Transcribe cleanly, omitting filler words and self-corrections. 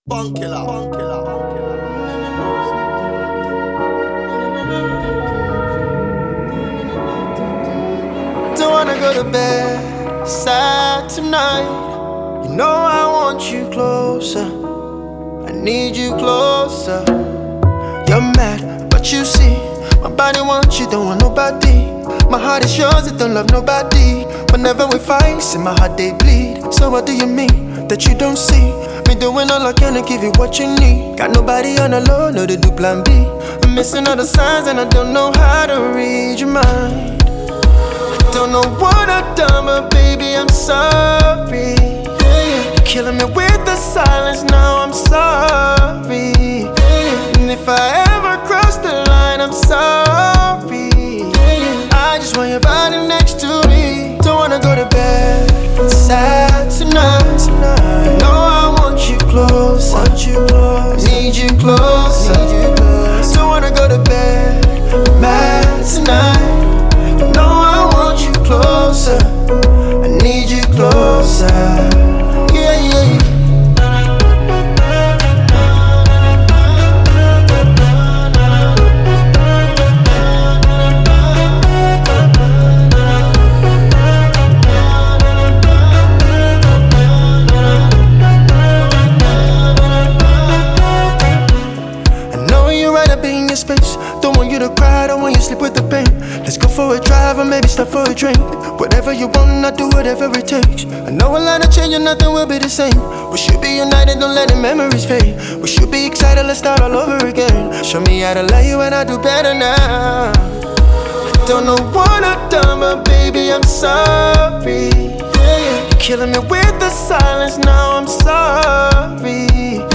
Bunk killer, bunk killer, bunk killer. Don't wanna go to bed sad tonight. You know I want you closer. I need you closer. You're mad, but you see, my body wants you, don't want nobody. My heart is yours, it don't love nobody. Whenever we fight, see my heart they bleed. So what do you mean that you don't see? Me doing all I can to give you what you need. Got nobody on the low, no they do plan B. I'm missing all the signs and I don't know how to read your mind. Don't know what I've done, but baby I'm sorry. You're killing me with the silence, now I'm sorry. And if I ever cross the line, I'm sorry. I just want your body next to me. Don't wanna go to bed sad tonight. You know I want you close, I need you closer. Don't wanna go to bed mad tonight. You know I want you closer, I need you closer. Yeah, yeah. Space. Don't want you to cry, don't want you to sleep with the pain. Let's go for a drive or maybe stop for a drink. Whatever you want, I'll do whatever it takes. I know a lot of change and nothing will be the same. We should be united, don't let the memories fade. We should be excited, let's start all over again. Show me how to love you and I'll do better now. Don't know what I've done, but baby I'm sorry. You're killing me with the silence, now I'm sorry.